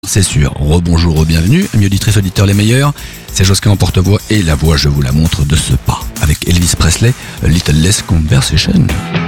C'est sûr. Rebonjour, bienvenue, amis auditrices, auditeurs les meilleurs. C'est Josquin en porte-voix et la voix, je vous la montre de ce pas. Avec Elvis Presley, A Little Less Conversation.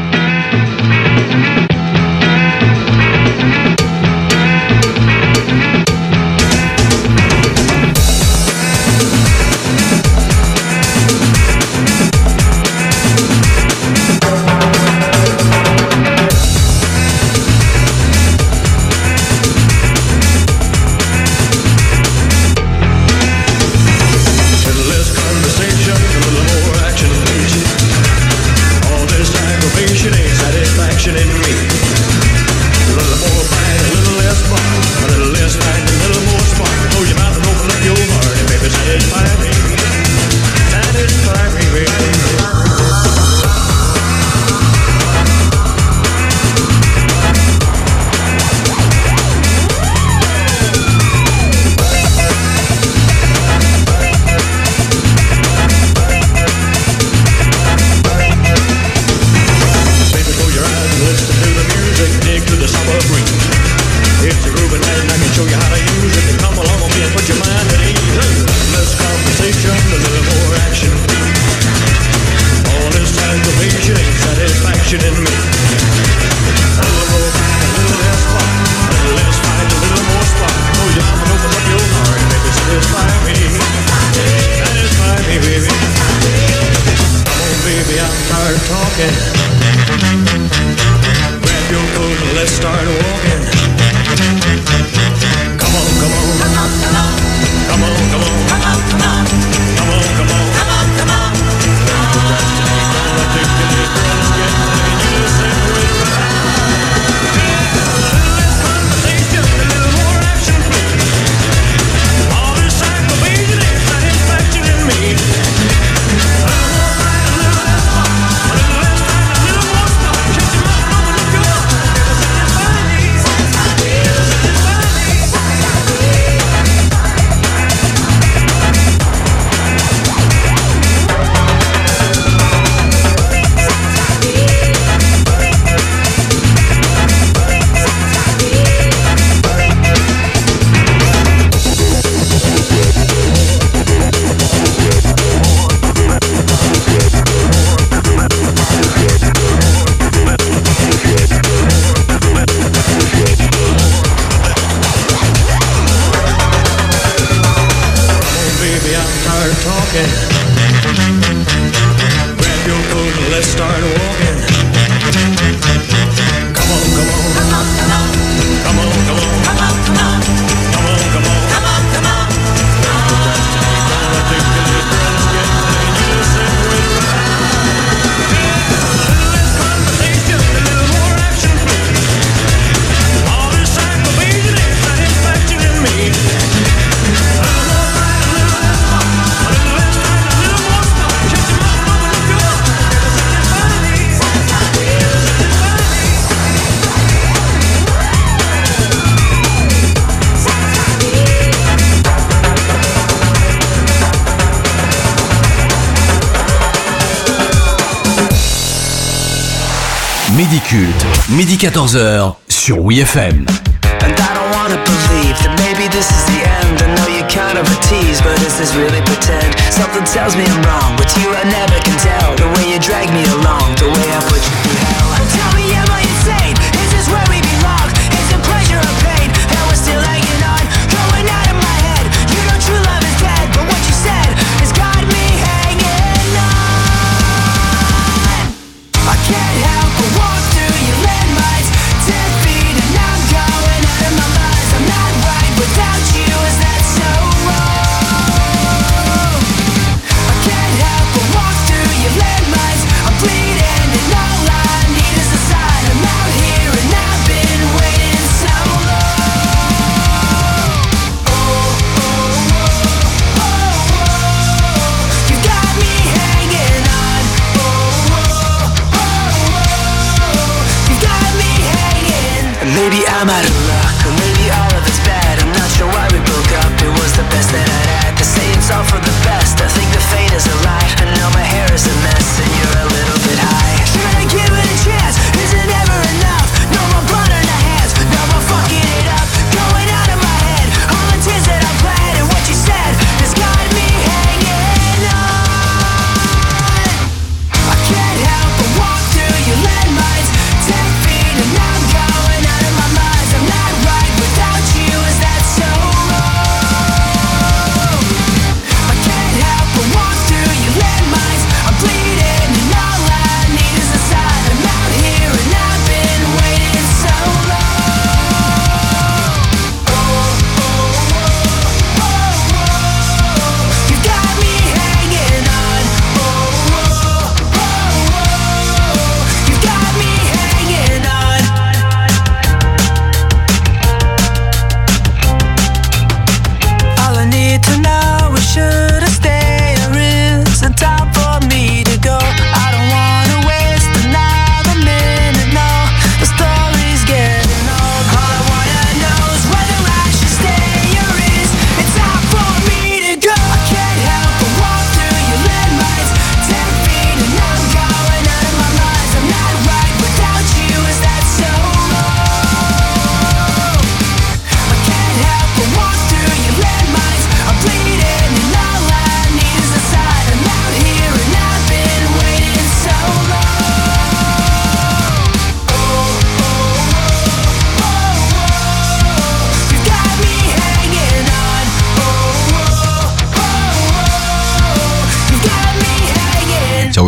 Midi Culte, midi 14h sur WeFM. And I don't wanna believe that maybe this is the end. I know you're kind of a tease, but is this really pretend? Something tells me I'm wrong, with you I never can tell. The way you drag me along, the way I put you through hell. Tell me, am I insane? Is this where we belong? Is it pleasure or pain? And we're still hanging on, going out of my head. You know true love is dead, but what you said has got me hanging on. I can't help but walk through your landmines, 10 feet and I'm going out of my mind. I'm not right without you, is that so wrong? I can't help but walk through your landmines. I'm bleeding and all I need is a sign. I'm out here and I've been waiting so long. Oh, oh, oh, oh, oh. You got me hanging on. Oh, oh, oh, oh. You got me hanging. Maybe I'm out of luck, or maybe all of it's bad. I'm not sure why we broke up. It was the best that I'd had. They say it's all for the best. I think the fate is a lie. I know my hair is a mess and you're a little bit high. Should I give it a chance? Is it ever enough? No more blood on the hands. No more fucking it up. Going out of my head.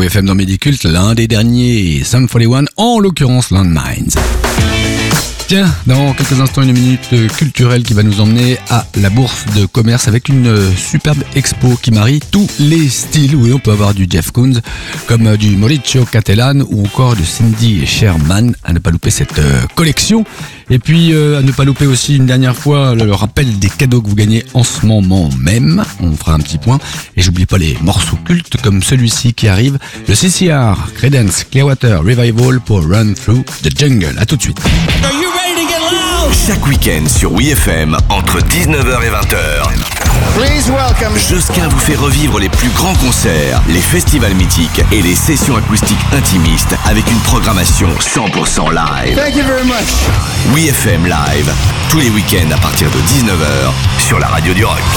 WFM dans Midi-Cult, l'un des derniers, Sum 41, en l'occurrence Landmines. Tiens, dans quelques instants, une minute culturelle qui va nous emmener à la bourse de commerce avec une superbe expo qui marie tous les styles. Oui, on peut avoir du Jeff Koons, comme du Mauricio Cattelan ou encore de Cindy Sherman. À ne pas louper cette collection. Et puis, à ne pas louper aussi une dernière fois le rappel des cadeaux que vous gagnez en ce moment même. On fera un petit point. Et j'oublie pas les morceaux cultes comme celui-ci qui arrive. Le CCR, Creedence Clearwater Revival pour Run Through the Jungle. À tout de suite. Chaque week-end sur WFM, entre 19h et 20h, Please welcome. Josquin vous fait revivre les plus grands concerts, les festivals mythiques et les sessions acoustiques intimistes avec une programmation 100% live. Thank you very much. WFM Live, tous les week-ends à partir de 19h sur la radio du rock.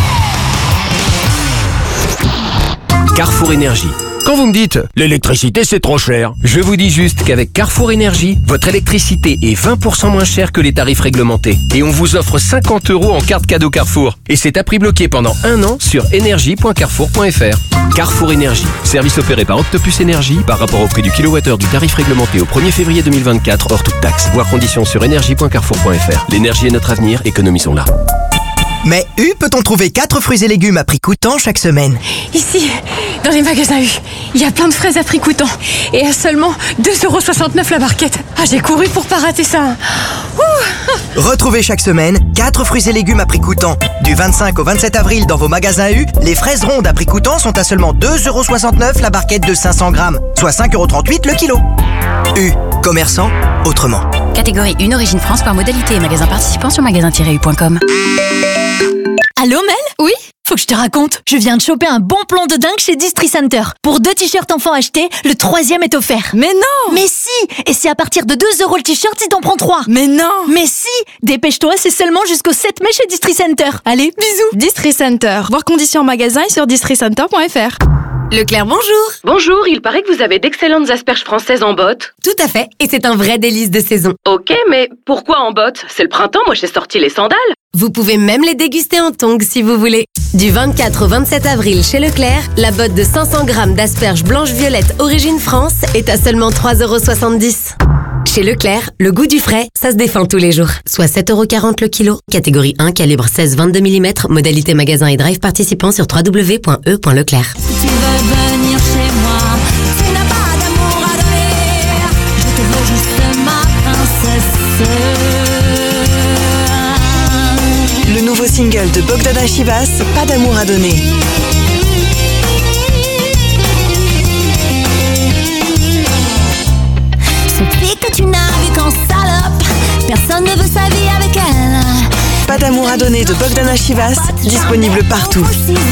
Carrefour Énergie. Quand vous me dites « l'électricité c'est trop cher », je vous dis juste qu'avec Carrefour Énergie, votre électricité est 20% moins chère que les tarifs réglementés. Et on vous offre 50 € en carte cadeau Carrefour. Et c'est à prix bloqué pendant 1 an sur énergie.carrefour.fr. Carrefour Énergie, service opéré par Octopus Énergie par rapport au prix du kilowattheure du tarif réglementé au 1er février 2024 hors toute taxe. Voir conditions sur énergie.carrefour.fr. L'énergie est notre avenir, économisons-la. Mais U peut-on trouver 4 fruits et légumes à prix coûtant chaque semaine? Ici, dans les magasins U, il y a plein de fraises à prix coûtant. Et à seulement 2,69 € la barquette. Ah, j'ai couru pour pas rater ça. Ouh. Retrouvez chaque semaine 4 fruits et légumes à prix coûtant. Du 25 au 27 avril dans vos magasins U, les fraises rondes à prix coûtant sont à seulement 2,69 € la barquette de 500 grammes, soit 5,38 € le kilo. U, commerçant autrement. Catégorie 1, origine France par modalité et magasin participant sur magasin-u.com. Allô Mel? Oui? Faut que je te raconte. Je viens de choper un bon plan de dingue chez Distri Center. Pour 2 t-shirts enfants achetés, le 3e est offert. Mais non! Mais si! Et c'est à partir de 2 € le t-shirt si t'en prends 3. Mais non! Mais si! Dépêche-toi, c'est seulement jusqu'au 7 mai chez Distri Center. Allez, bisous! Distri Center. Voir conditions en magasin et sur districenter.fr. Leclerc, bonjour. Bonjour, il paraît que vous avez d'excellentes asperges françaises en botte. Tout à fait, et c'est un vrai délice de saison. Ok, mais pourquoi en botte? C'est le printemps, moi j'ai sorti les sandales. Vous pouvez même les déguster en tongs si vous voulez. Du 24 au 27 avril chez Leclerc, la botte de 500 grammes d'asperges blanches-violettes origine France est à seulement 3,70 €. Chez Leclerc, le goût du frais, ça se défend tous les jours. Soit 7,40 € le kilo. Catégorie 1, calibre 16-22 mm. Modalité magasin et drive participant sur www.e.leclerc. Si tu veux venir chez moi, tu n'as pas d'amour à donner. Je te veux juste ma princesse. Le nouveau single de Bogdana Chivas, Pas d'amour à donner. Celui que tu n'as vu qu'en salope, personne ne veut sa vie avec elle. Pas d'amour à donner de Bogdana Chivas, disponible partout.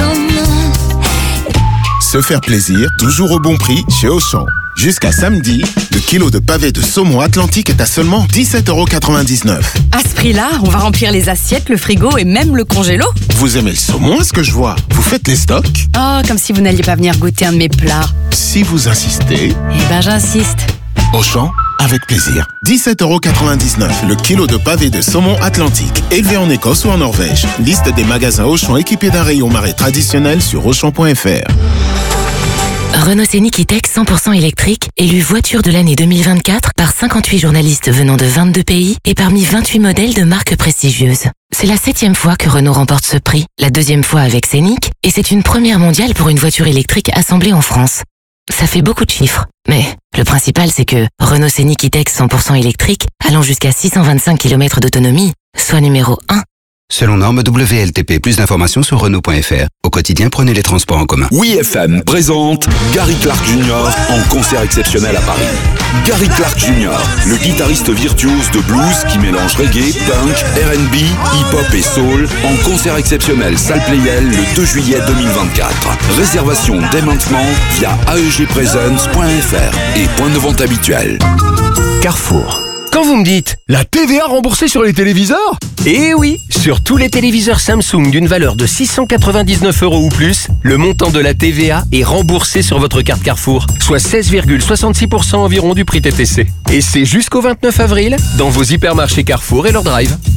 Se faire plaisir, toujours au bon prix chez Auchan. Jusqu'à samedi, le kilo de pavé de saumon Atlantique est à seulement 17,99 €. À ce prix-là, on va remplir les assiettes, le frigo et même le congélo. Vous aimez le saumon, est-ce que je vois? Vous faites les stocks? Oh, comme si vous n'alliez pas venir goûter un de mes plats. Si vous insistez... Eh ben, j'insiste. Auchan, avec plaisir. 17,99 € le kilo de pavé de saumon Atlantique, élevé en Écosse ou en Norvège. Liste des magasins Auchan équipés d'un rayon marais traditionnel sur Auchan.fr. Renault Scénic E-Tech 100% électrique, élu voiture de l'année 2024 par 58 journalistes venant de 22 pays et parmi 28 modèles de marques prestigieuses. C'est la 7e fois que Renault remporte ce prix, la 2e fois avec Scénic, et c'est une première mondiale pour une voiture électrique assemblée en France. Ça fait beaucoup de chiffres, mais le principal c'est que Renault Scénic E-Tech 100% électrique, allant jusqu'à 625 km d'autonomie, soit numéro 1. Selon norme WLTP, plus d'informations sur Renault.fr. Au quotidien, prenez les transports en commun. WFM présente Gary Clark Jr. en concert exceptionnel à Paris. Gary Clark Jr., le guitariste virtuose de blues qui mélange reggae, punk, R&B, hip-hop et soul, en concert exceptionnel salle Playel le 2 juillet 2024. Réservation dès maintenant via aegpresence.fr et point de vente habituel. Carrefour. Quand vous me dites « la TVA remboursée sur les téléviseurs ?» Eh oui, sur tous les téléviseurs Samsung d'une valeur de 699 € ou plus, le montant de la TVA est remboursé sur votre carte Carrefour, soit 16,66% environ du prix TTC. Et c'est jusqu'au 29 avril dans vos hypermarchés Carrefour et leur drive.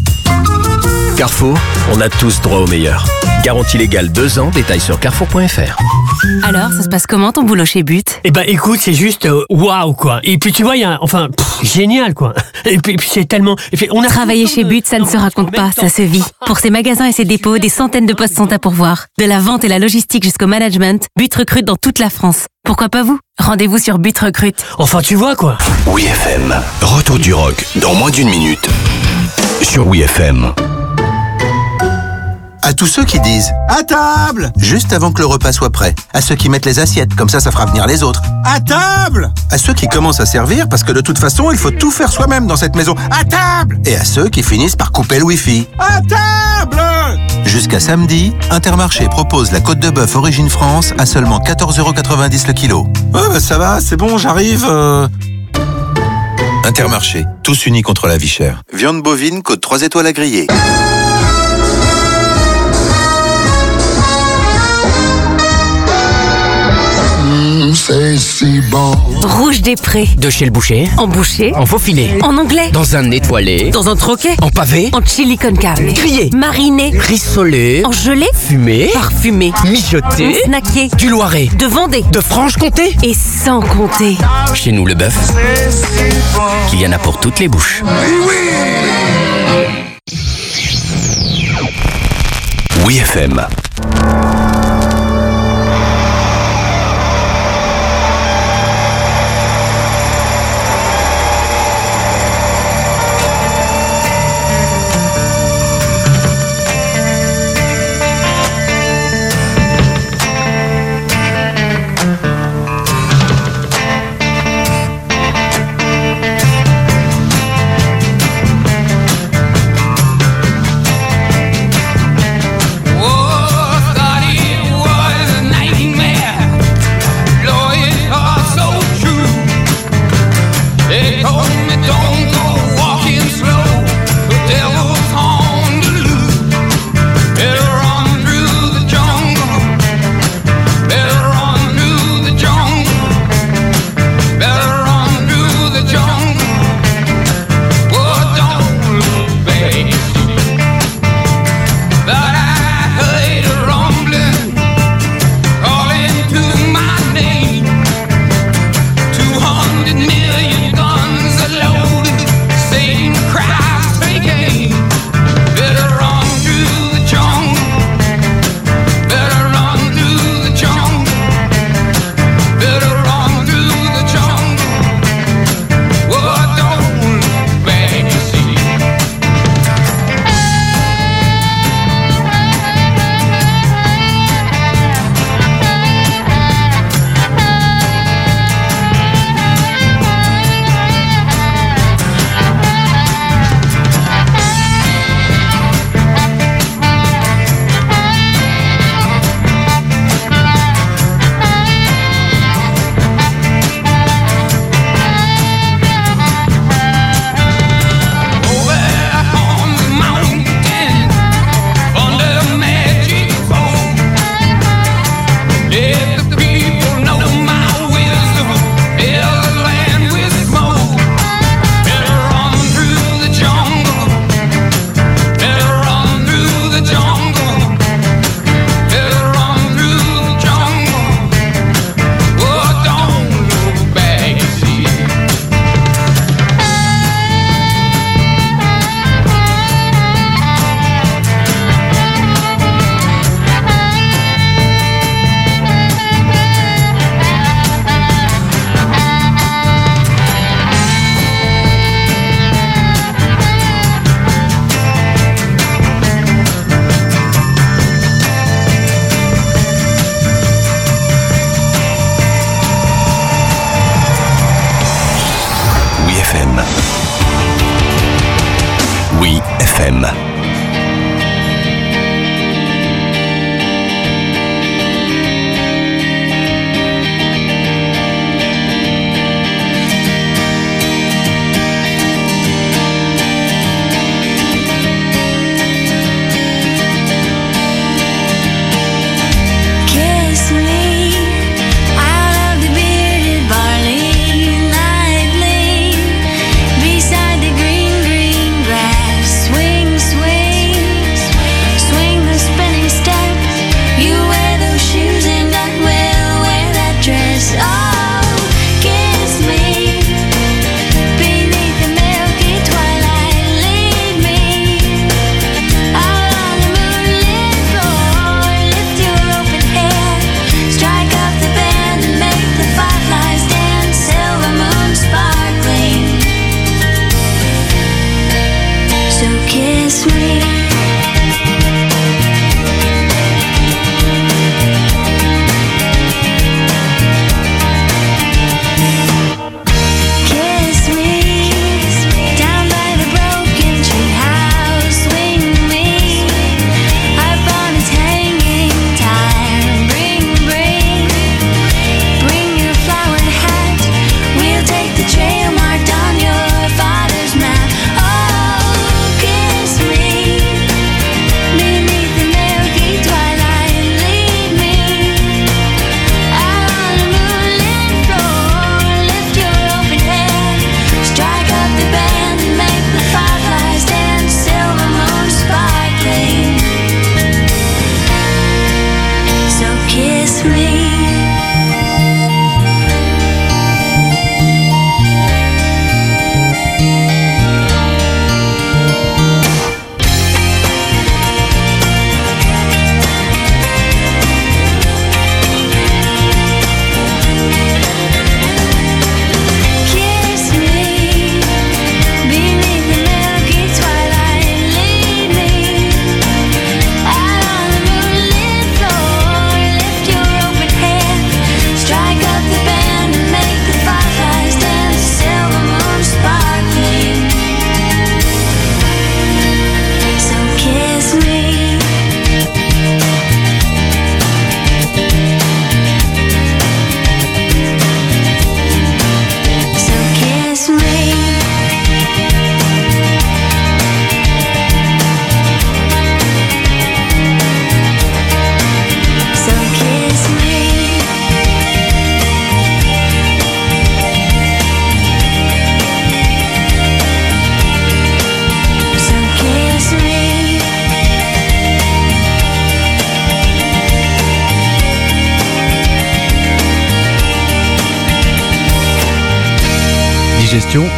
Carrefour, on a tous droit au meilleur. Garantie légale 2 ans, détails sur carrefour.fr. Alors, ça se passe comment ton boulot chez But? Eh ben écoute, c'est juste waouh quoi. Et puis tu vois, il y a génial quoi. Et puis c'est tellement... Et puis, on a Travailler chez But, ça ne se raconte pas, ça se vit. Pour ses magasins et ses dépôts, des centaines de postes sont à pourvoir. De la vente et la logistique jusqu'au management, But recrute dans toute la France. Pourquoi pas vous? Rendez-vous sur But Recrute. Enfin tu vois quoi. Oui FM. Retour du rock dans moins d'1 minute. Sur Oui FM. À tous ceux qui disent « À table !» juste avant que le repas soit prêt. À ceux qui mettent les assiettes, comme ça fera venir les autres. « À table !» À ceux qui commencent à servir, parce que de toute façon, il faut tout faire soi-même dans cette maison. « À table !» Et à ceux qui finissent par couper le Wi-Fi. « À table !» Jusqu'à samedi, Intermarché propose la côte de bœuf Origine France à seulement 14,90 € le kilo. « Ouais, ça va, c'est bon, j'arrive. Intermarché, tous unis contre la vie chère. Viande bovine, côte 3 étoiles à griller. C'est si bon. Rouge des Prés. De chez le boucher. En boucher. En faux filet. En anglais. Dans un étoilé. Dans un troquet. En pavé. En chili con carne. Grillé. Mariné. Rissolé. En gelée. Fumé. Parfumé. Mijoté. Snacké. Du Loiret. De Vendée. De Franche-Comté. Et sans compter. Chez nous, le bœuf, qu'il y en a pour toutes les bouches. Oui FM. Whoa.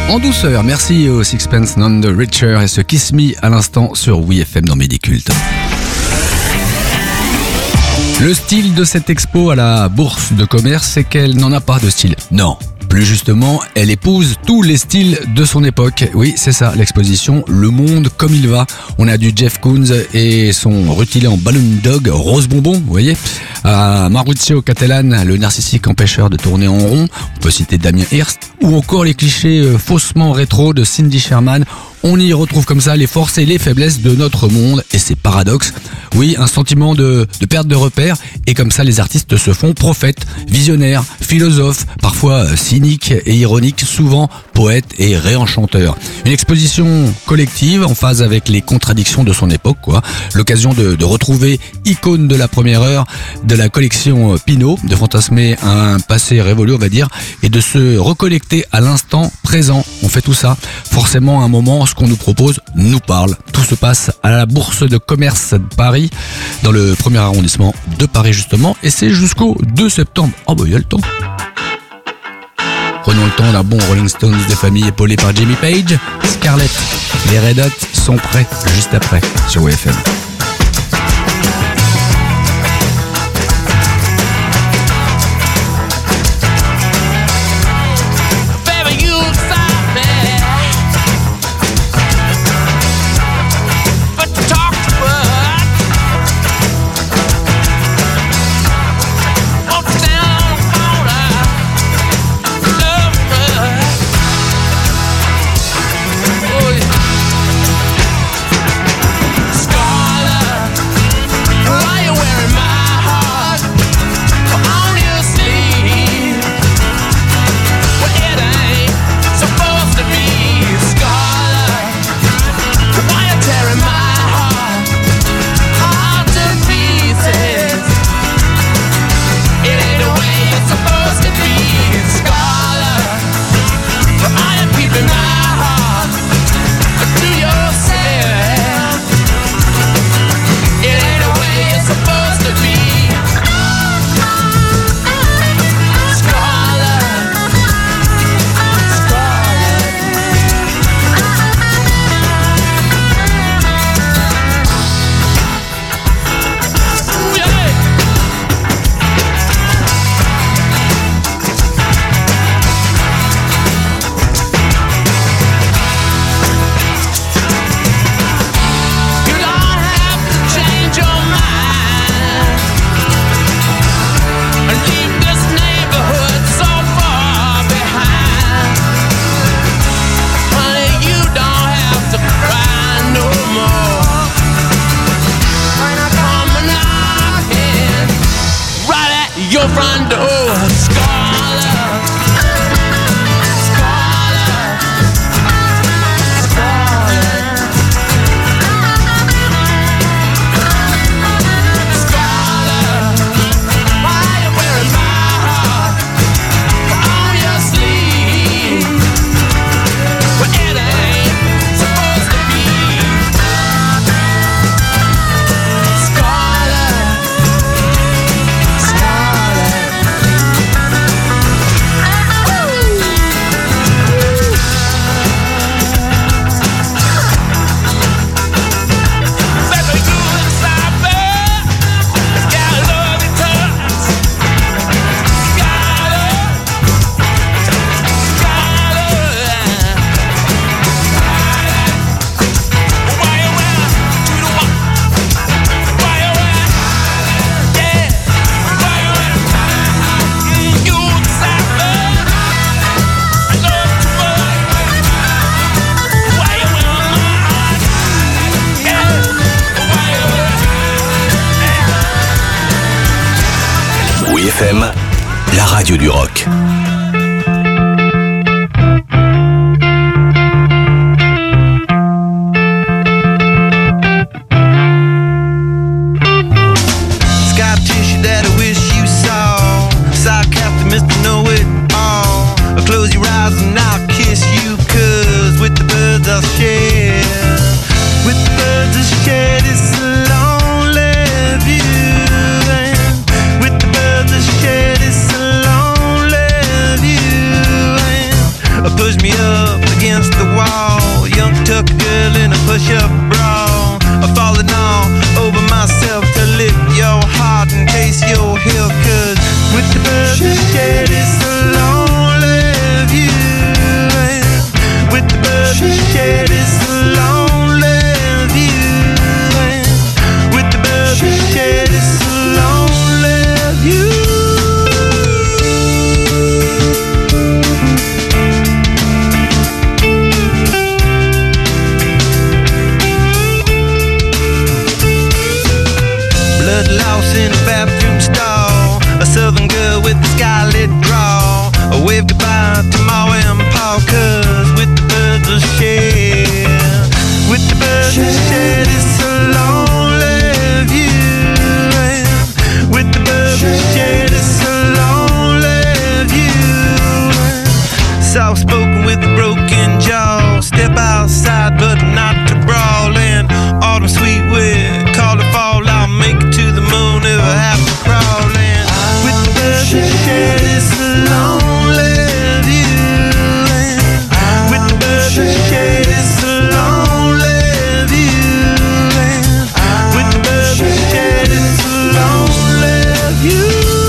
En douceur, merci aux Sixpence None the Richer et ce Kiss Me à l'instant sur WeFM dans Midi Culte. Le style de cette expo à la Bourse de Commerce, c'est qu'elle n'en a pas de style. Non. Plus justement, elle épouse tous les styles de son époque. Oui, c'est ça, l'exposition Le Monde comme il va. On a du Jeff Koons et son rutilé en Balloon Dog, Rose Bonbon, vous voyez. À Maurizio Cattelan, le narcissique empêcheur de tourner en rond. On peut citer Damien Hirst. Ou encore les clichés faussement rétro de Cindy Sherman. On y retrouve comme ça les forces et les faiblesses de notre monde et ses paradoxes. Oui, un sentiment de perte de repères. Et comme ça, les artistes se font prophètes, visionnaires, philosophes, parfois cyniques et ironiques, souvent poètes et réenchanteurs. Une exposition collective en phase avec les contradictions de son époque, quoi. L'occasion de retrouver icônes de la première heure de la collection Pinault, de fantasmer un passé révolu, on va dire, et de se reconnecter à l'instant présent. On fait tout ça. Forcément, à un moment, ce qu'on nous propose nous parle. Tout se passe à la Bourse de Commerce de Paris, dans le premier arrondissement de Paris justement, et c'est jusqu'au 2 septembre. Oh bah il y a le temps. Prenons le temps d'un bon Rolling Stones de famille épaulé par Jimmy Page. Scarlett, les Red Hot sont prêts juste après sur WFM. WFM, la radio du rock. Scar tissue that I wish you saw. Sarcastic Mr. Know-It-All. Close your eyes and I'll kiss you, 'cause with the birds I'll share. With the birds I'll share this lonely view. And with the birds I'll share this lonely blood lost in a bathroom stall. A southern girl with a scarlet drawl. A wave goodbye to Ma and Pa, 'cause with the birds of shed, with the birds of shed, it's a lonely view. And with the birds of shed, it's a lonely view. Soft spoken with a broken jaw. Step outside, but not to brawl. And autumn sweet with call it fall. I'll make it to the moon if I have to crawl. And with the birds of shed, it's a lonely view. And with the birds of shed, it's a lonely view. And with the birds of shed, it's a lonely view.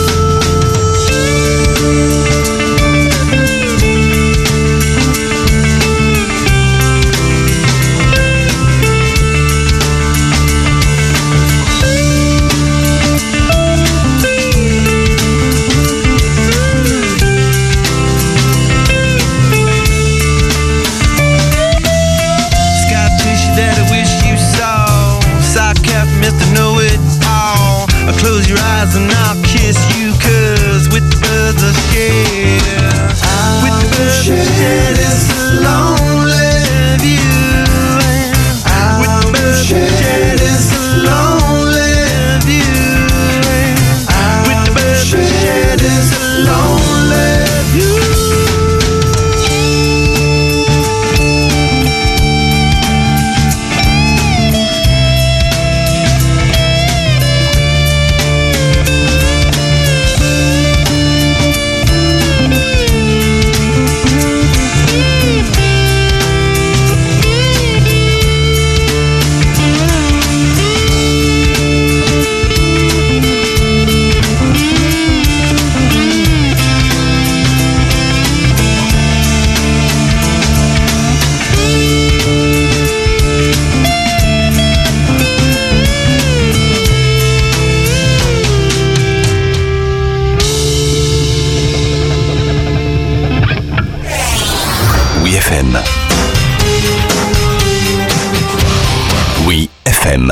Mr. Know-It-All, close your eyes and I'll kiss you, 'cause with the birds of shed, with the birds of shed, it's a lonely view. And with the birds of shed, it's a lonely view. And with the birds of shed, it's a lonely view. FM. Oui, FM.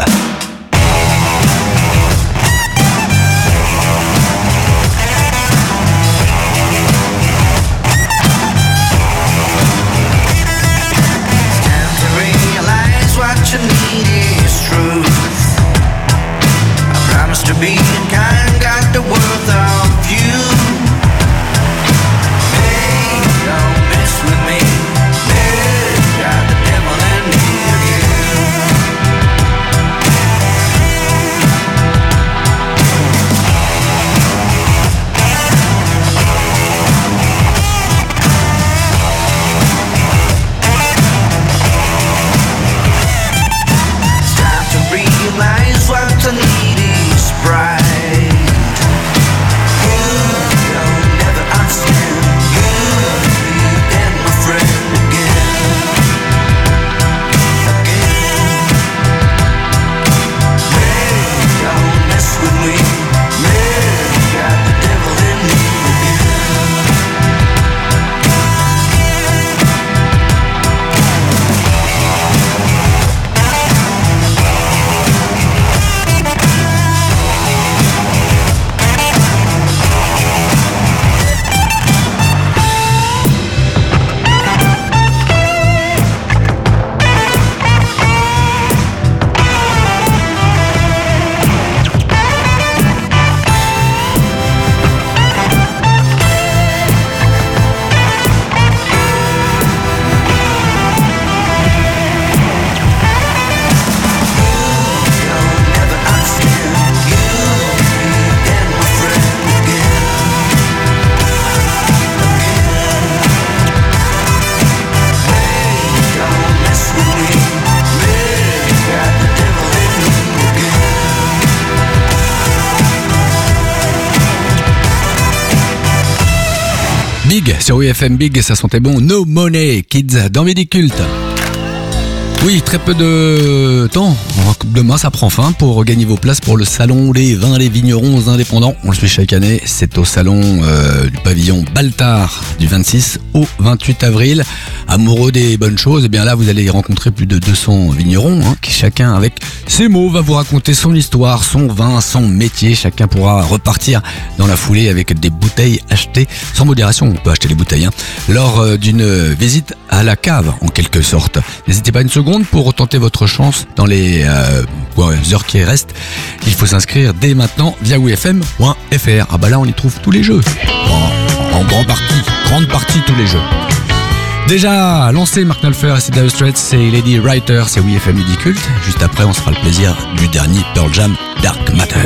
Big sur UFM Big, ça sentait bon. No Money Kids dans Midi Culte. Oui, très peu de temps. Demain, ça prend fin pour gagner vos places pour le salon des vins les vignerons indépendants. On le suit chaque année. C'est au salon du pavillon Baltard du 26 au 28 avril. Amoureux des bonnes choses, eh bien là, vous allez rencontrer plus de 200 vignerons qui chacun, avec ses mots, va vous raconter son histoire, son vin, son métier. Chacun pourra repartir dans la foulée avec des bouteilles achetées sans modération. On peut acheter les bouteilles lors d'une visite à la cave, en quelque sorte. N'hésitez pas une seconde pour tenter votre chance dans les heures qui restent. Il faut s'inscrire dès maintenant via wfm.fr. Ah bah là, on y trouve tous les jeux. En grande partie tous les jeux. Déjà lancé, Mark Knopfler et Sid Dire Straits, c'est Lady Writer, c'est WFM Midi Culte. Juste après, on se fera le plaisir du dernier Pearl Jam, Dark Matter.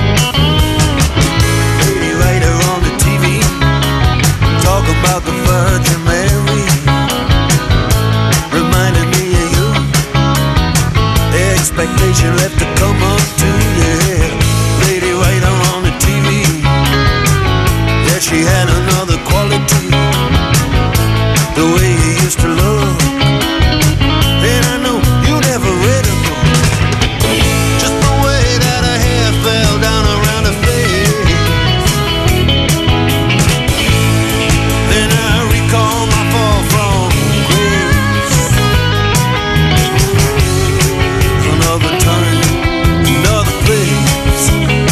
Expectation left to come up to you. Lady writer on the TV. Yeah, she had another quality. The way you used to look. And I know you never read a book. Just the way that her hair fell down around her face. Then I recall my fall from grace. Another time, another place.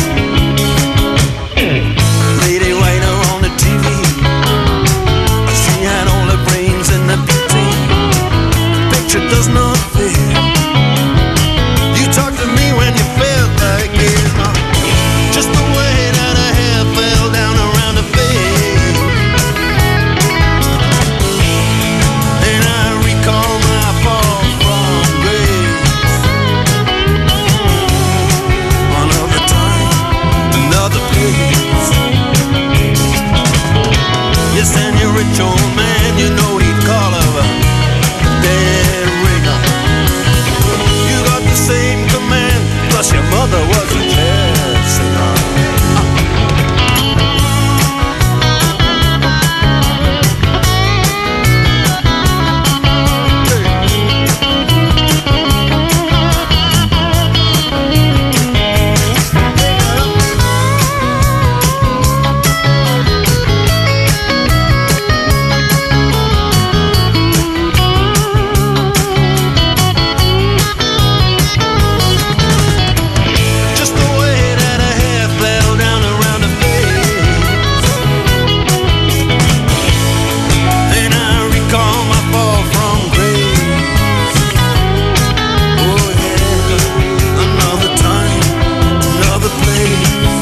Lady writer on the TV. She had all the brains and the beauty. The picture does not fit. You talked to me when you felt like this. Just the way that her hair fell down around her face. And I recall my fall from grace. Another time, another place. Yes, and your rich old man, you know he'd call her a dead ringer. You got the same command, plus your mother was a jazz singer. Just the way that her hair fell down around her face. And I recall my fall from grace. Oh yeah, another time, another place.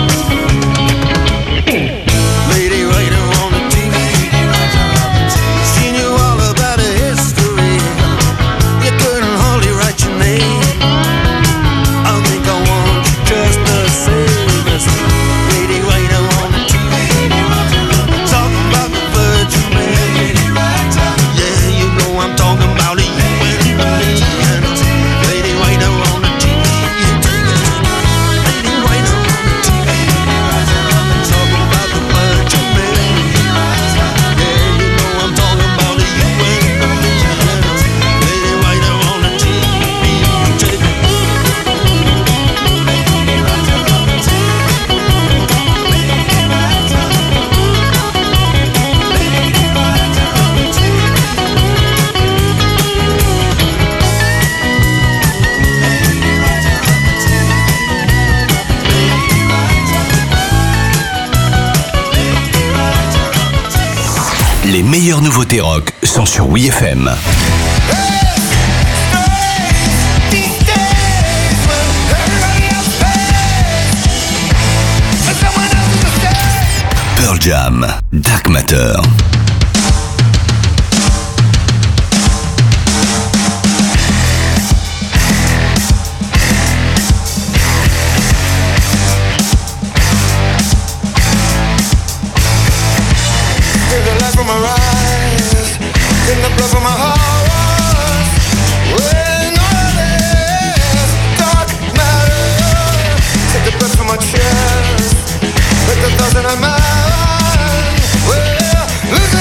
Lady writer on the TV. She knew all about her history. You couldn't hardly write your name. I think I want you just the same as Lady Writer on the TV. Talking about the Virgin Man. Yeah, you know I'm talking about you and me. Lady Writer on the TV. Lady Writer on the TV. Talking about the Virgin Man. Yeah, you know I'm talking about you and me. Lady Writer on the TV. Les meilleures nouveautés rock sont sur WFM. Pearl Jam, Dark Matter. In the light from my eyes, in the blood from my heart, when all is dark matter, take the breath from my chest, let the thoughts in my mind, well, lose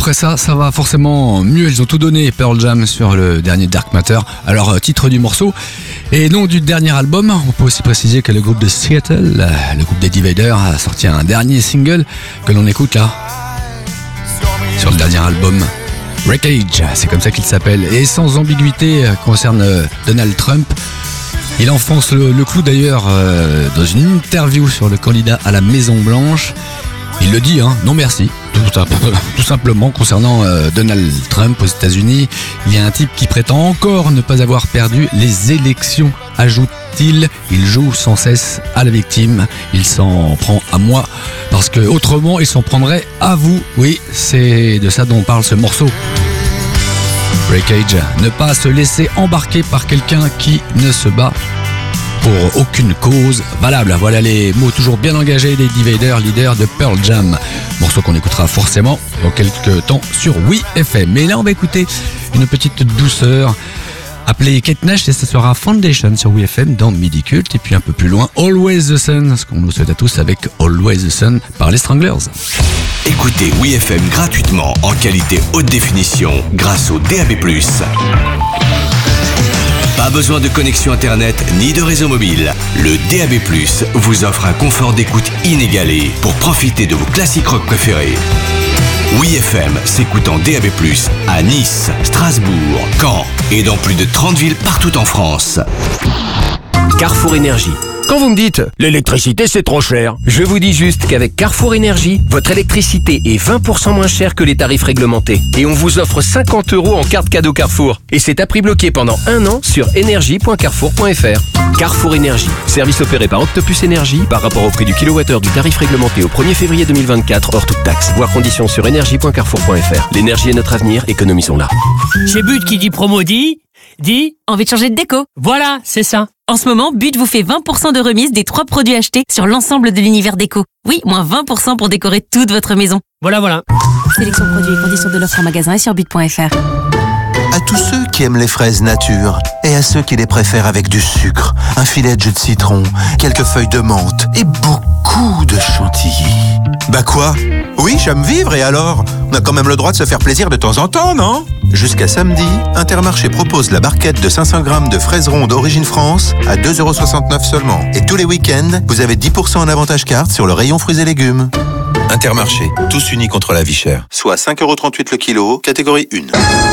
après ça, ça va forcément mieux. Ils ont tout donné, Pearl Jam, sur le dernier Dark Matter. Alors, titre du morceau et nom du dernier album. On peut aussi préciser que le groupe de Seattle, le groupe des Dividers, a sorti un dernier single que l'on écoute là, sur le dernier album. Wreckage, c'est comme ça qu'il s'appelle. Et sans ambiguïté concerne Donald Trump. Il enfonce le clou d'ailleurs dans une interview sur le candidat à la Maison Blanche. Il le dit, non merci. Tout simplement concernant Donald Trump aux États-Unis, il y a un type qui prétend encore ne pas avoir perdu les élections, ajoute-t-il. Il joue sans cesse à la victime. Il s'en prend à moi parce que autrement il s'en prendrait à vous. Oui, c'est de ça dont parle ce morceau. Wreckage, ne pas se laisser embarquer par quelqu'un qui ne se bat pour aucune cause valable. Voilà les mots toujours bien engagés des Dividers, leaders de Pearl Jam. Morceau qu'on écoutera forcément dans quelques temps sur WeFM. Mais là, on va écouter une petite douceur appelée Kate Nash et ça sera Foundation sur WeFM dans Midi Cult. Et puis un peu plus loin, Always the Sun, ce qu'on nous souhaite à tous avec Always the Sun par les Stranglers. Écoutez WeFM gratuitement en qualité haute définition grâce au DAB+. Pas besoin de connexion internet ni de réseau mobile. Le DAB+, vous offre un confort d'écoute inégalé pour profiter de vos classiques rock préférés. WeFM s'écoute en DAB+, à Nice, Strasbourg, Caen et dans plus de 30 villes partout en France. Carrefour Énergie. Quand vous me dites « l'électricité c'est trop cher », je vous dis juste qu'avec Carrefour Énergie, votre électricité est 20% moins chère que les tarifs réglementés. Et on vous offre 50 € en carte cadeau Carrefour. Et c'est à prix bloqué pendant 1 an sur énergie.carrefour.fr. Carrefour Énergie, service opéré par Octopus Énergie par rapport au prix du kilowattheure du tarif réglementé au 1er février 2024 hors toute taxe. Voir conditions sur énergie.carrefour.fr. L'énergie est notre avenir, économisons-la. Chez But qui dit promo dit... Envie de changer de déco? Voilà, c'est ça. En ce moment, But vous fait 20% de remise des 3 produits achetés sur l'ensemble de l'univers déco. Oui, moins 20% pour décorer toute votre maison. Voilà. Sélection de produits et conditions de l'offre en magasin et sur but.fr. À tous ceux qui aiment les fraises nature et à ceux qui les préfèrent avec du sucre, un filet de jus de citron, quelques feuilles de menthe et beaucoup de chantilly. Bah quoi? Oui, j'aime vivre et alors? On a quand même le droit de se faire plaisir de temps en temps, non? Jusqu'à samedi, Intermarché propose la barquette de 500 grammes de fraises rondes Origine France à 2,69 € seulement. Et tous les week-ends, vous avez 10% en avantage carte sur le rayon fruits et légumes. Intermarché, tous unis contre la vie chère. Soit 5,38 € le kilo, catégorie 1.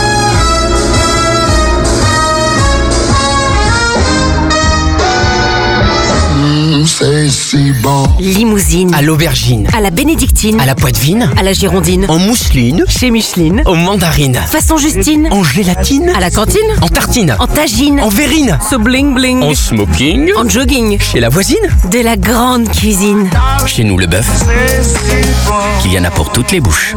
C'est si bon. Limousine. À l'aubergine. À la bénédictine. À la poitvine. À la girondine. En mousseline. Chez Micheline. Aux mandarines. Façon Justine. En gélatine. À la cantine. En tartine. En tagine. En verrine. So bling bling. En smoking. En jogging. Chez la voisine. De la grande cuisine. Chez nous, le bœuf. Qu'il y en a pour toutes les bouches.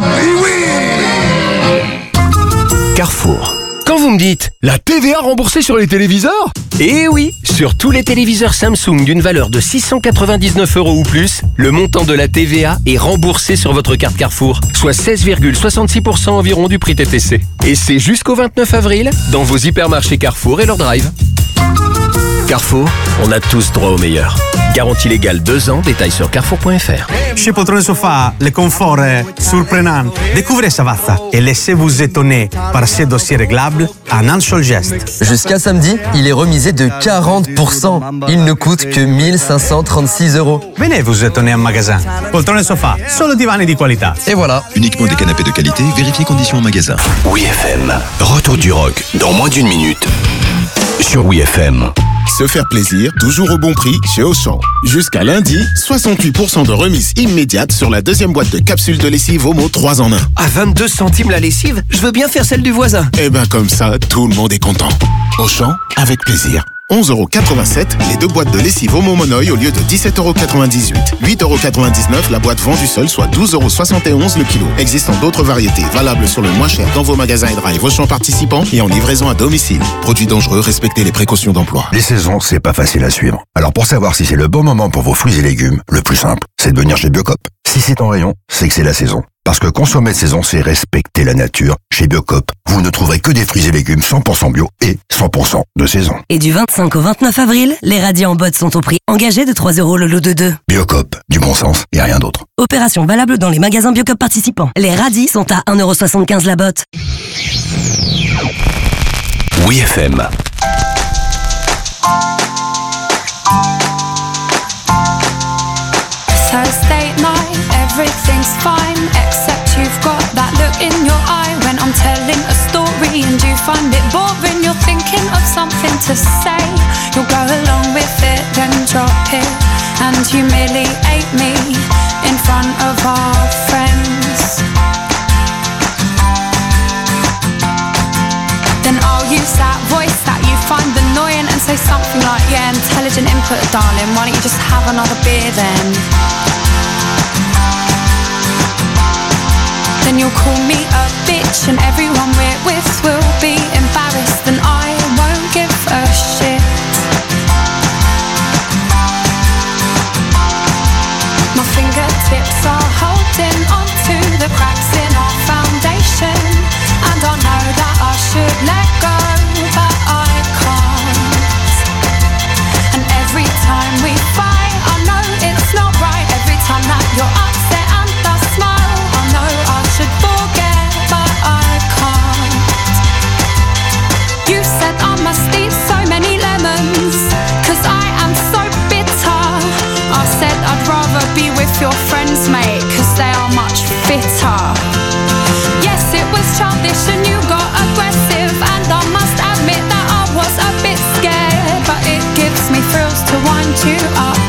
Carrefour. Quand vous me dites « la TVA remboursée sur les téléviseurs ?» Eh oui, sur tous les téléviseurs Samsung d'une valeur de 699 € ou plus, le montant de la TVA est remboursé sur votre carte Carrefour, soit 16,66% environ du prix TTC. Et c'est jusqu'au 29 avril dans vos hypermarchés Carrefour et leur drive. Carrefour, on a tous droit au meilleur. Garantie légale 2 ans, détails sur carrefour.fr. Chez Poltrone Sofa, le confort est surprenant. Découvrez Savazza et laissez-vous étonner par ces dossiers réglables en un seul geste. Jusqu'à samedi, il est remisé de 40%. Il ne coûte que 1536 €. Venez vous étonner en magasin. Poltrone Sofa, solo divani di qualità. Et voilà. Uniquement des canapés de qualité, vérifiez conditions en magasin. WeFM, retour du rock dans moins d'1 minute sur WeFM. Se faire plaisir, toujours au bon prix chez Auchan. Jusqu'à lundi, 68% de remise immédiate sur la deuxième boîte de capsules de lessive Omo 3 en 1. À 22 centimes la lessive, je veux bien faire celle du voisin. Eh ben comme ça, tout le monde est content. Auchan, avec plaisir. 11,87 € les 2 boîtes de lessive Omo Monoï au lieu de 17,98 €. 8,99 € la boîte vendue seule, soit 12,71 € le kilo. Existant d'autres variétés, valables sur le moins cher dans vos magasins et drive Auchan participants et en livraison à domicile. Produits dangereux, respectez les précautions d'emploi. Les saisons, c'est pas facile à suivre. Alors pour savoir si c'est le bon moment pour vos fruits et légumes, le plus simple, c'est de venir chez Biocop. Si c'est en rayon, c'est que c'est la saison. Parce que consommer de saison, c'est respecter la nature. Chez Biocop, vous ne trouverez que des fruits et légumes 100% bio et 100% de saison. Et du 25 au 29 avril, les radis en botte sont au prix engagé de 3 € le lot de 2. Biocop, du bon sens et rien d'autre. Opération valable dans les magasins Biocop participants. Les radis sont à 1,75 € la botte. Oui FM. Thursday night, everything's fine, except you've got that look in your eye when I'm telling a story and you find it boring. You're thinking of something to say, you'll go along with it, then drop it and humiliate me in front of our friends. Then I'll use that voice that you find annoying and say something like, yeah, intelligent input, darling, why don't you just have another beer then? Then you'll call me a bitch and everyone we're with will be embarrassed and I won't give a shit. My fingertips are holding onto the cracks in our foundation, and I know that I should let go, but I can't. And every time we fight, I know it's not right. Every time that you're upset and I smile, I know I should forget, but I can't. You said I must eat so many lemons, 'cause I am so bitter. I said I'd rather be with your friends, mate, 'cause they are much fitter. Yes, it was childish and you got aggressive, and I must admit that I was a bit scared, but it gives me thrills to wind you up.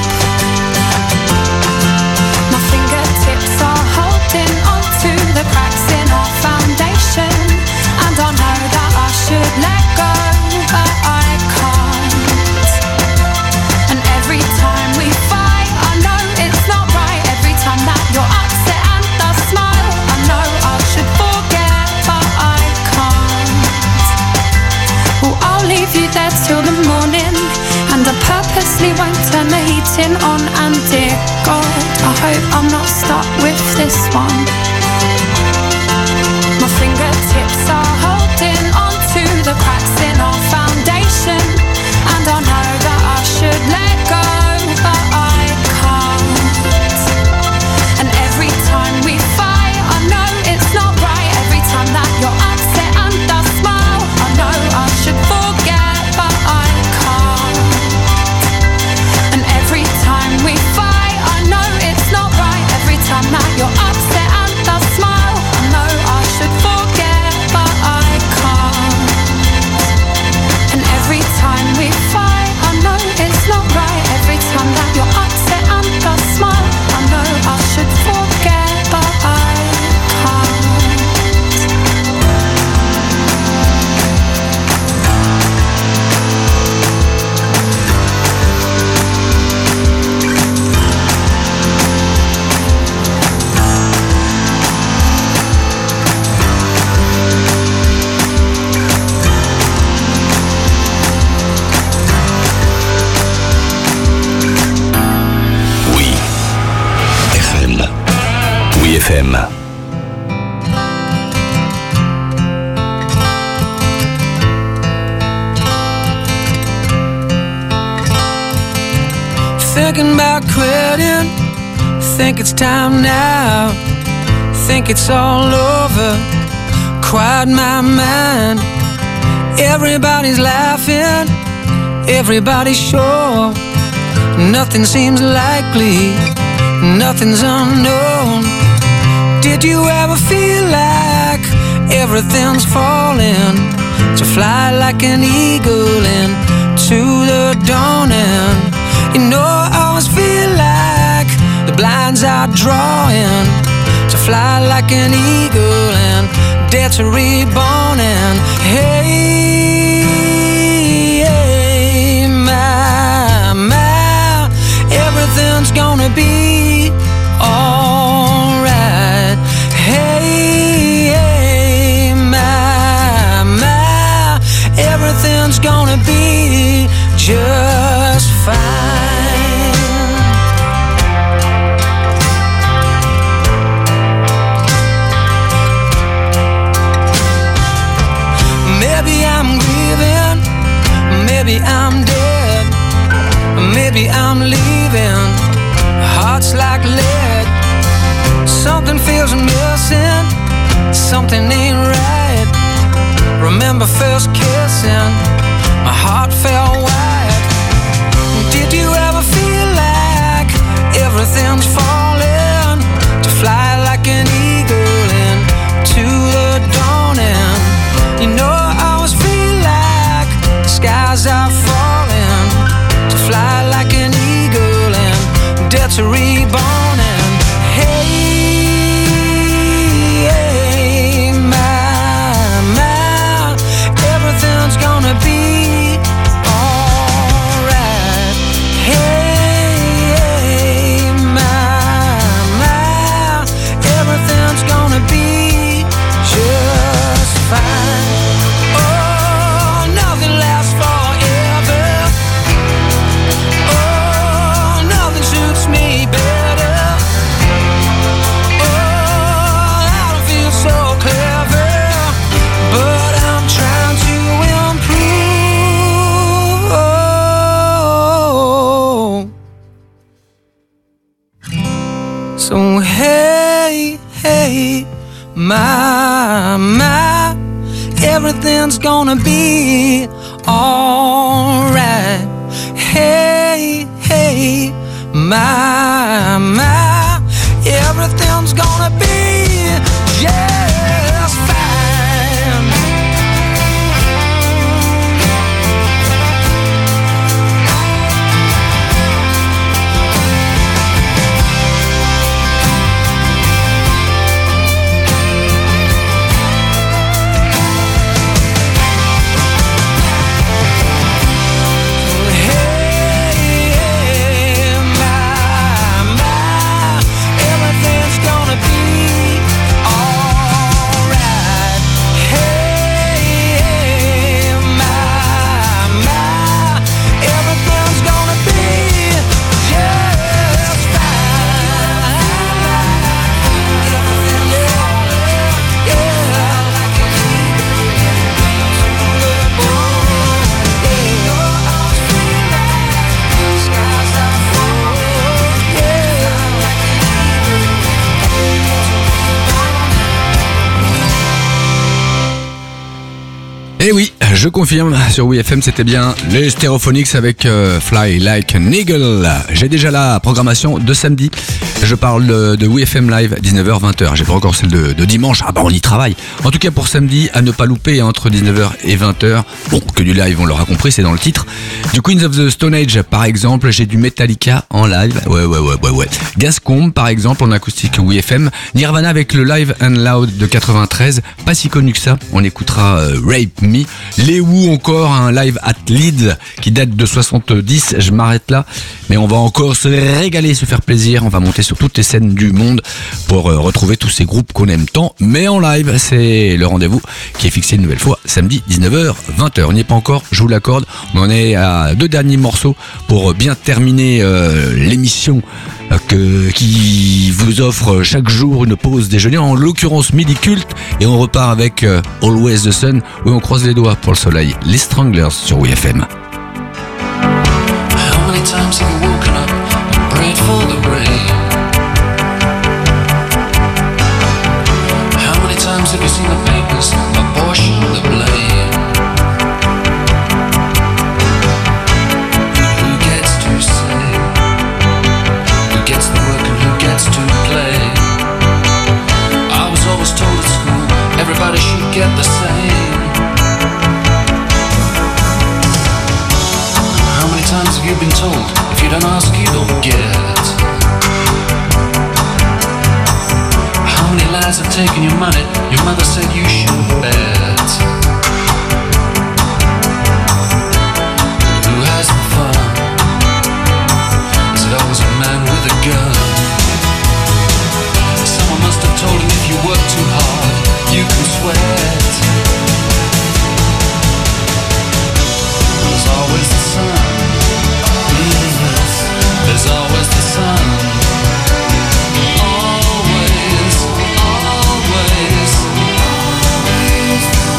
My fingertips are holding onto the cracks in our foundation, and I know that I should let go, but I can't. And every time we fight, I know it's not right. Every time that you're upset and I smile, I know I should forget, but I can't. Well, I'll leave you there till the morning, and I purposely won't turn the heating on. And dear God, I hope I'm not stuck with this one. My fingertips are holding onto the cracks in our foundation, and I know that I should let go, but I can't. And every time we fight, I know it's not right. Every time that you're upset and I smile, I know I should forget, but I can't. And every time we fight, I know it's not right. Every time that you're upset and I smile, I know I should forget, but I can't. And every time we fight, I know it's not right. Every time that you're upset and I smile, I know I should forget, but I can't. Oui FM. Oui FM. Thinking about quitting, think it's time now, think it's all over, quiet my mind. Everybody's laughing, everybody's sure, nothing seems likely, nothing's unknown. Did you ever feel like everything's falling, to fly like an eagle into the dawning? You know I always feel like the blinds are drawing, to fly like an eagle and dare to reborn. And hey, hey, my, everything's gonna be alright. Hey, hey, my, everything's gonna be just fine. something ain't right. Remember first kissing, my heart felt wide. Did you ever feel like everything's falling? To fly like an eagle into the dawning. You know I always feel like the skies are falling. To fly like an eagle and death to reborn. And hey, hey, my, everything's gonna be alright. Hey, hey, my, everything's gonna be just fine. Oh, nothing lasts forever. Oh, nothing suits me better. Oh, I don't feel so clever, but I'm trying to improve. So hey, hey, my, everything's gonna be alright. Hey, hey, my, everything's gonna be just fine. Everything's gonna be alright. Hey, my, everything's gonna be just fine. Et oui, je confirme, sur WeFM c'était bien les Stereophonics avec Fly Like an Eagle. J'ai déjà la programmation de samedi. Je parle de WeFM Live 19h-20h. J'ai pas encore celle de dimanche. Ah bah on y travaille. En tout cas pour samedi, à ne pas louper entre 19h et 20h. Bon, que du live, on l'aura compris, c'est dans le titre. Du Queens of the Stone Age par exemple, j'ai du Metallica en live. Ouais. Gascombe par exemple en acoustique WeFM. Nirvana avec le Live and Loud de 93. Pas si connu que ça. On écoutera Rape Me. Les Who encore, un live at Leeds qui date de 70. Je m'arrête là. Mais on va encore se régaler, se faire plaisir. On va monter sur toutes les scènes du monde pour retrouver tous ces groupes qu'on aime tant. Mais en live, c'est le rendez-vous qui est fixé une nouvelle fois samedi 19h, 20h. On n'y est pas encore, je vous l'accorde. On en est à 2 derniers morceaux pour bien terminer l'émission qui vous offre chaque jour une pause déjeuner, en l'occurrence midi culte, et on repart avec Always the Sun, où on croise les doigts pour le soleil. Les Stranglers sur WeFM. How many times have you woken up and prayed for the rain? How many times have you seen the papers apportion the blame? Who gets to say? Who gets the work and who gets to play? I was always told at school everybody should get the same. How many times have you been told if you don't ask you don't get? How many lies have taken your money? Your mother said you should bet. Who has the fun? Is it always a man with a gun? Someone must have told him if you work too hard, you can sweat. There's always the sun. There's always the sun. Always, always.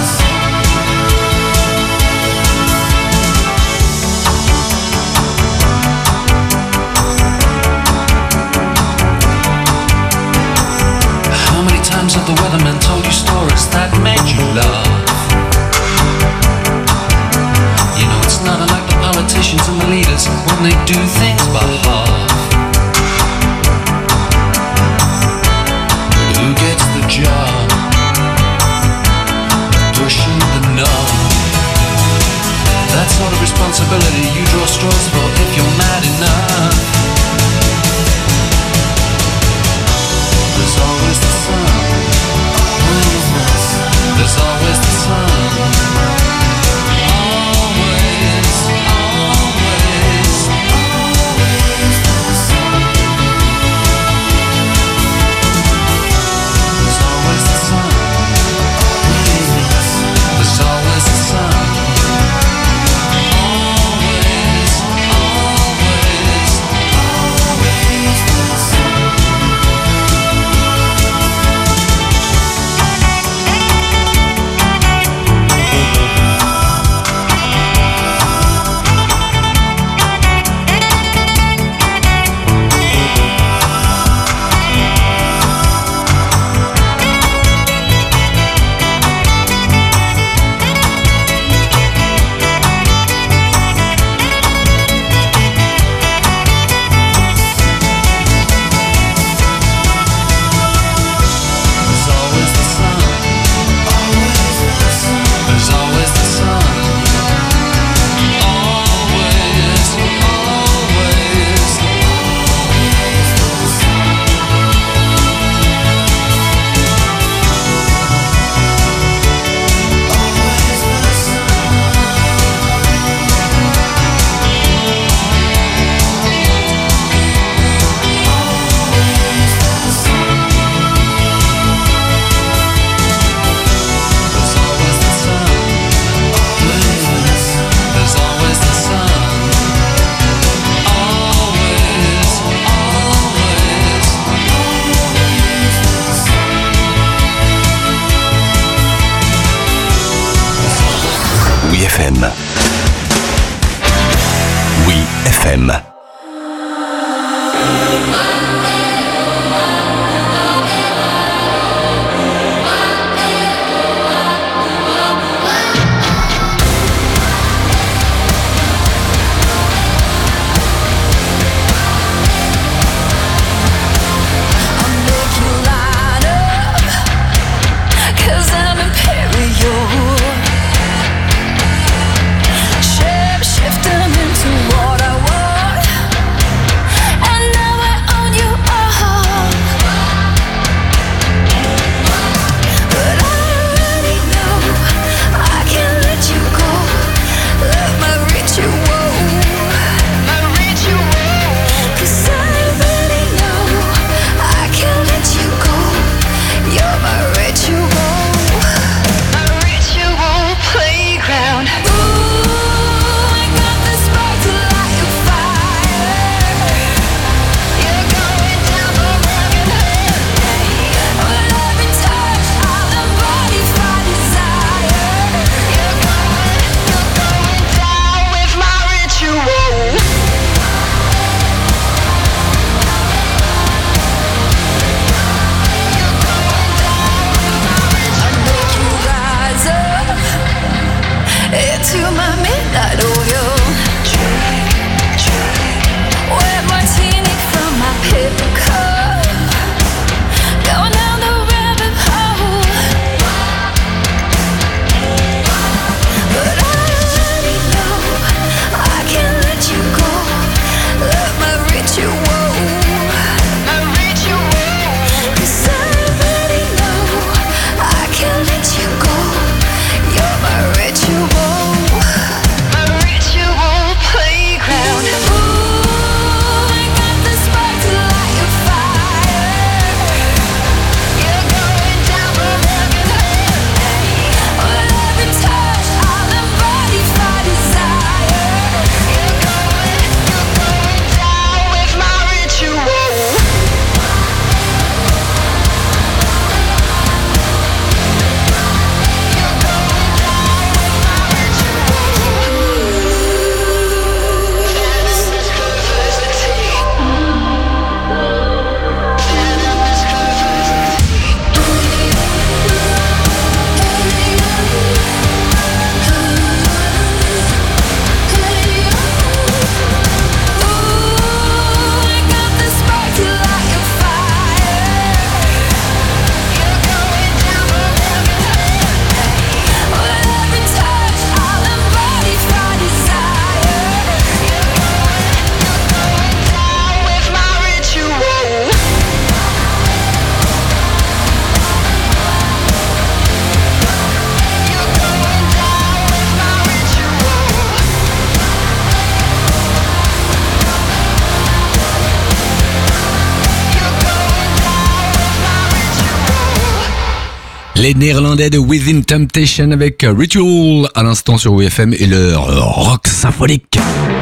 FM. Oui FM. Shifting into what I want, and now I own you all. But I already know I can't let you go. Let my ritual, my ritual. 'Cause I already know I can't let you go. You're my ritual, my ritual playground. To my midnight oil, wet martini from my paper cup, going down the rabbit hole. But I already know I can't let you go. Let my ritual, my ritual. 'Cause I already know I can't let you go. You're my ritual. Les Néerlandais de Within Temptation avec Ritual à l'instant sur WFM et le rock symphonique.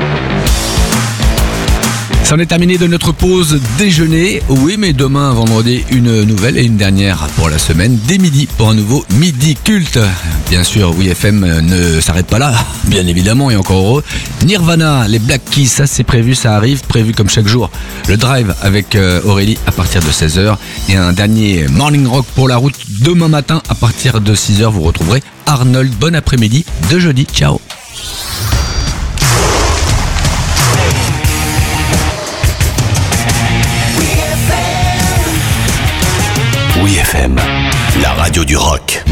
C'en est terminé de notre pause déjeuner. Oui, mais demain, vendredi, une nouvelle et une dernière pour la semaine, dès midi, pour un nouveau Midi Culte. Bien sûr, WFM ne s'arrête pas là, bien évidemment, et encore heureux. Nirvana, les Black Keys, ça c'est prévu, ça arrive, prévu comme chaque jour. Le Drive avec Aurélie à partir de 16h. Et un dernier Morning Rock pour la route demain matin à partir de 6h. Vous retrouverez Arnold. Bon après-midi de jeudi. Ciao. Oui FM, la radio du rock.